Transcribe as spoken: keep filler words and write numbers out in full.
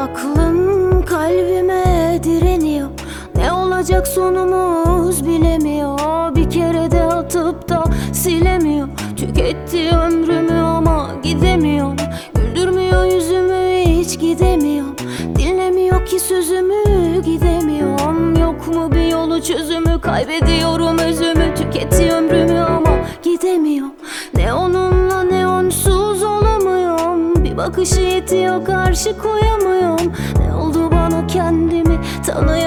Aklım kalbime direniyor, ne olacak sonumuz bilemiyor. Bir kere de atıp da silemiyor. Tüketti ömrümü ama gidemiyorum. Güldürmüyor yüzümü hiç gidemiyorum. Dinlemiyor ki sözümü gidemiyorum. Yok mu bir yolu çözümü, kaybediyorum özümü. Tüketti ömrümü ama gidemiyorum. Ne onunla ne onsuz olamıyorum. Bir bakışı yetiyor, karşı koyamıyorum. Ne oldu bana, kendimi tanıyamıyorum.